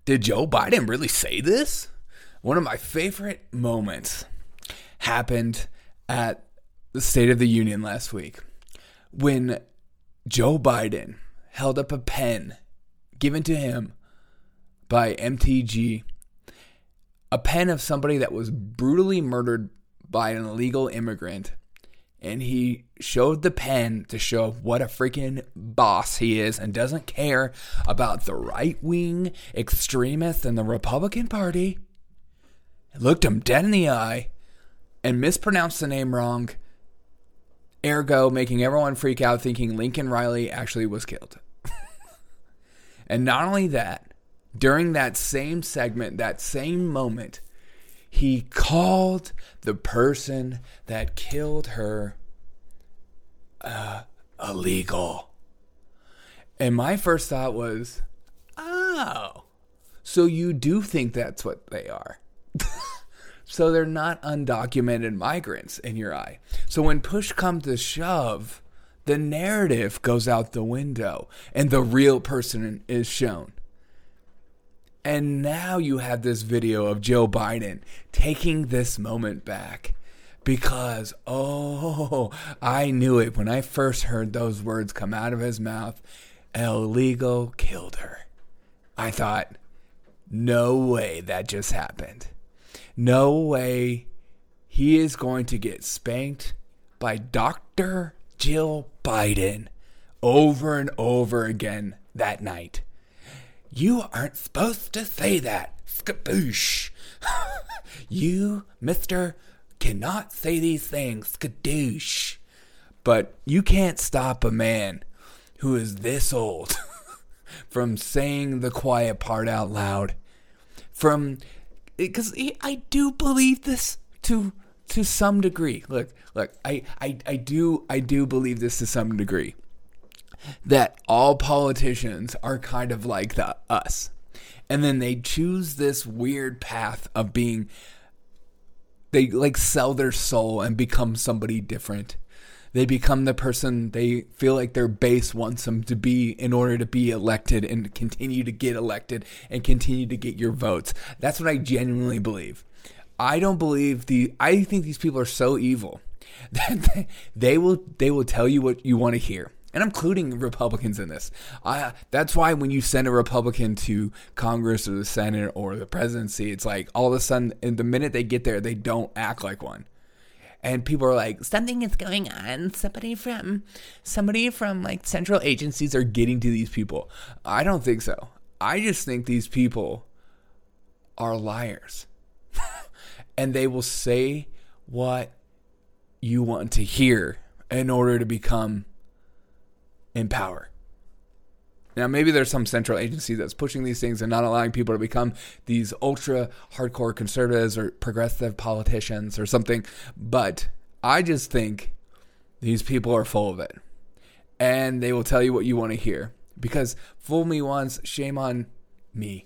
Did Joe Biden really say this? One of my favorite moments happened at the State of the Union last week when Joe Biden held up a pen given to him by MTG, a pen of somebody that was brutally murdered by an illegal immigrant. And he showed the pen to show what a freaking boss he is and doesn't care about the right-wing extremists in the Republican Party. Looked him dead in the eye and mispronounced the name wrong, ergo making everyone freak out thinking Lincoln Riley actually was killed. And not only that, during that same segment, that same moment, he called the person that killed her illegal. And my first thought was, oh, so you do think that's what they are. So they're not undocumented migrants in your eye. So when push comes to shove, the narrative goes out the window and the real person is shown. And now you have this video of Joe Biden taking this moment back because, I knew it when I first heard those words come out of his mouth. Illegal killed her. I thought, no way that just happened. No way he is going to get spanked by Dr. Jill Biden over and over again that night. You aren't supposed to say that. Skadoosh. You, mister, cannot say these things. Skadoosh. But you can't stop a man who is this old from saying the quiet part out loud. Because I do believe this to some degree. Look, I do believe this to some degree. That all politicians are kind of like us. And then they choose this weird path of being, they like sell their soul and become somebody different. They become the person they feel like their base wants them to be in order to be elected and continue to get elected and continue to get your votes. That's what I genuinely believe. I think these people are so evil that they will tell you what you want to hear. And I'm including Republicans in this. That's why when you send a Republican to Congress or the Senate or the presidency, it's like all of a sudden, in the minute they get there, they don't act like one. And people are like, something is going on. Somebody from like central agencies are getting to these people. I don't think so. I just think these people are liars. And they will say what you want to hear in order to become in power. Now, maybe there's some central agency that's pushing these things and not allowing people to become these ultra hardcore conservatives or progressive politicians or something. But I just think these people are full of it. And they will tell you what you want to hear. Because fool me once, shame on me.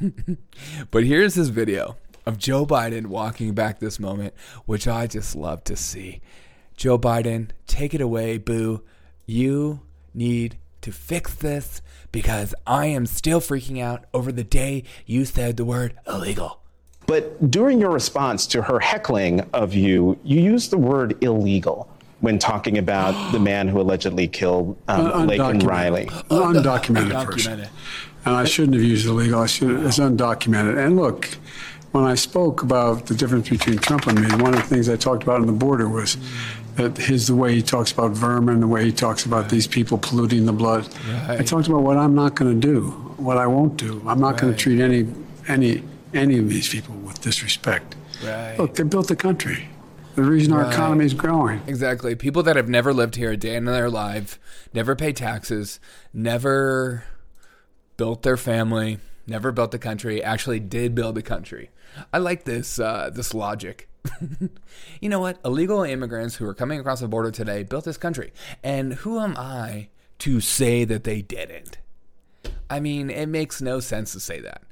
But here's this video of Joe Biden walking back this moment, which I just love to see. Joe Biden, take it away, boo. You need to fix this because I am still freaking out over the day you said the word illegal. But during your response to her heckling of you, you used the word illegal when talking about the man who allegedly killed Lincoln Riley. Undocumented person. And I shouldn't have used illegal. It's undocumented. And look, when I spoke about the difference between Trump and me, one of the things I talked about on the border was that the way he talks about vermin, the way he talks about these people polluting the blood. Right. I talked about what I'm not going to do, what I won't do. I'm not going to treat any of these people with disrespect. Right. Look, they built the country. The reason our economy is growing. Exactly. People that have never lived here a day in their life, never paid taxes, never built their family, never built the country, actually did build the country. I like this logic. You know what? Illegal immigrants who are coming across the border today built this country. And who am I to say that they didn't? I mean, it makes no sense to say that.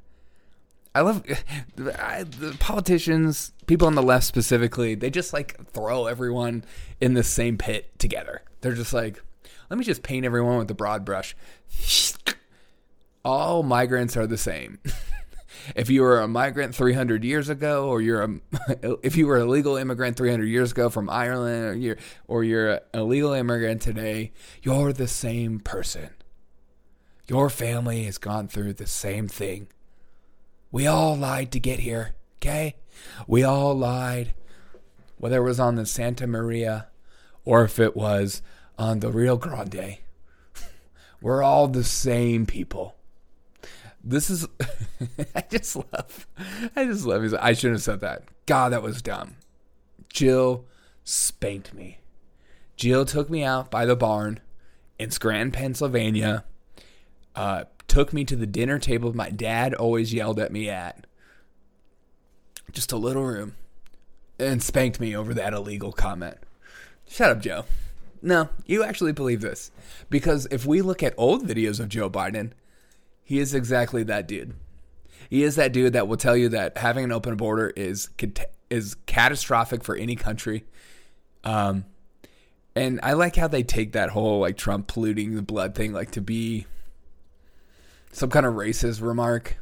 I love the politicians, people on the left specifically, they just like throw everyone in the same pit together. They're just like, let me just paint everyone with the broad brush. All migrants are the same. If you were a migrant 300 years ago, or if you were a legal immigrant 300 years ago from Ireland, or you're a legal immigrant today, you're the same person. Your family has gone through the same thing. We all lied to get here, okay? We all lied, whether it was on the Santa Maria or if it was on the Rio Grande. We're all the same people. This is, I just love it. I shouldn't have said that. God, that was dumb. Jill spanked me. Jill took me out by the barn in Scranton, Pennsylvania. Took me to the dinner table my dad always yelled at me at. Just a little room. And spanked me over that illegal comment. Shut up, Joe. No, you actually believe this. Because if we look at old videos of Joe Biden, he is exactly that dude. He is that dude that will tell you that having an open border is catastrophic for any country. And I like how they take that whole like Trump polluting the blood thing like to be some kind of racist remark.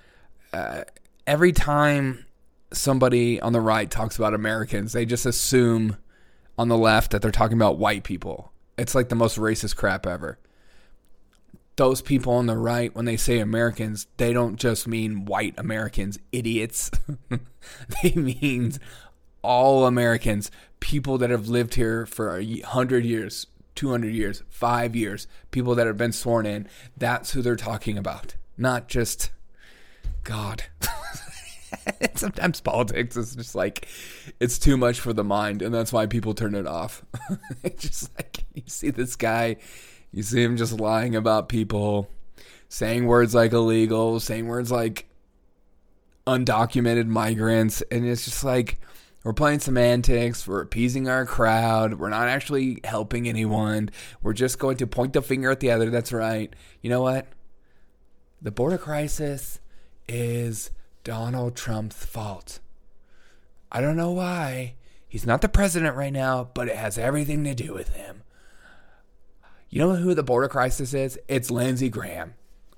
Every time somebody on the right talks about Americans, they just assume on the left that they're talking about white people. It's like the most racist crap ever. Those people on the right, when they say Americans, they don't just mean white Americans, idiots. They mean all Americans, people that have lived here for 100 years, 200 years, 5 years, people that have been sworn in. That's who they're talking about. Not just God. Sometimes politics is just like, it's too much for the mind, and that's why people turn it off. It's just like, you see this guy, you see him just lying about people, saying words like illegal, saying words like undocumented migrants, and it's just like, we're playing semantics, we're appeasing our crowd, we're not actually helping anyone, we're just going to point the finger at the other. That's right. You know what? The border crisis is Donald Trump's fault. I don't know why. He's not the president right now, but it has everything to do with him. You know who the border crisis is? It's Lindsey Graham.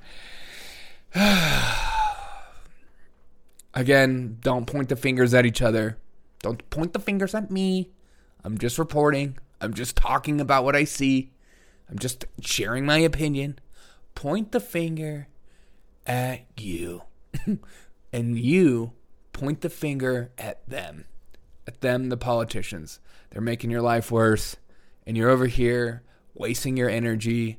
Again, don't point the fingers at each other. Don't point the fingers at me. I'm just reporting. I'm just talking about what I see. I'm just sharing my opinion. Point the finger at you. And you point the finger at them. At them, the politicians. They're making your life worse. And you're over here wasting your energy,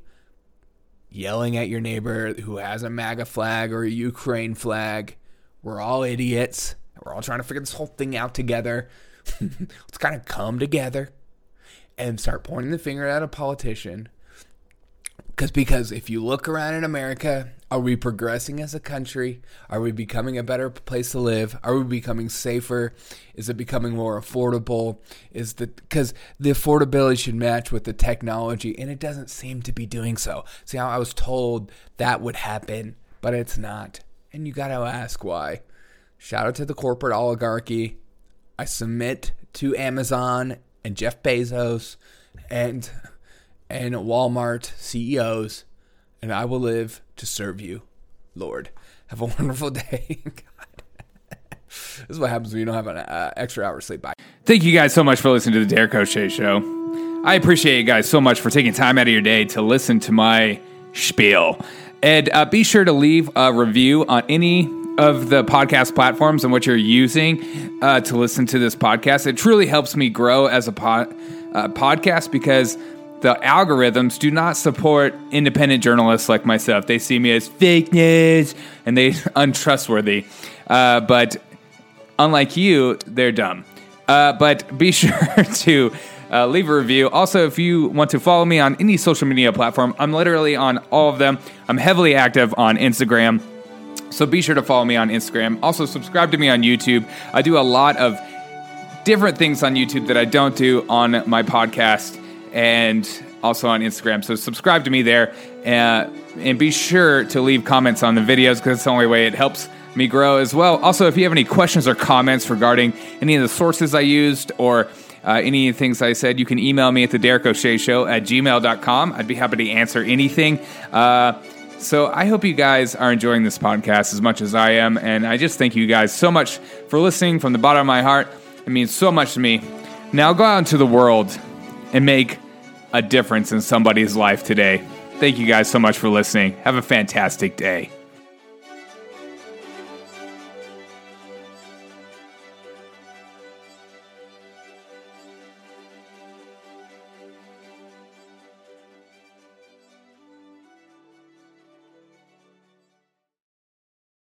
yelling at your neighbor who has a MAGA flag or a Ukraine flag. We're all idiots. We're all trying to figure this whole thing out together. Let's kind of come together and start pointing the finger at a politician. Because if you look around in America, are we progressing as a country? Are we becoming a better place to live? Are we becoming safer? Is it becoming more affordable? Because the affordability should match with the technology, and it doesn't seem to be doing so. See, I was told that would happen, but it's not. And you got to ask why. Shout out to the corporate oligarchy. I submit to Amazon and Jeff Bezos and Walmart CEOs, and I will live to serve you, Lord. Have a wonderful day. God. This is what happens when you don't have an extra hour sleep. Bye. Thank you guys so much for listening to the Derek O'Shea Show. I appreciate you guys so much for taking time out of your day to listen to my spiel. And be sure to leave a review on any of the podcast platforms and what you're using to listen to this podcast. It truly helps me grow as a podcast because the algorithms do not support independent journalists like myself. They see me as fake news and they're untrustworthy. But unlike you, they're dumb. But be sure to leave a review. Also, if you want to follow me on any social media platform, I'm literally on all of them. I'm heavily active on Instagram. So be sure to follow me on Instagram. Also, subscribe to me on YouTube. I do a lot of different things on YouTube that I don't do on my podcast and also on Instagram. So subscribe to me there and be sure to leave comments on the videos because it's the only way it helps me grow as well. Also, if you have any questions or comments regarding any of the sources I used or any of the things I said, you can email me at theDerekO'SheaShow@gmail.com. I'd be happy to answer anything. So I hope you guys are enjoying this podcast as much as I am, and I just thank you guys so much for listening from the bottom of my heart. It means so much to me. Now go out into the world and make a difference in somebody's life today. Thank you guys so much for listening. Have a fantastic day.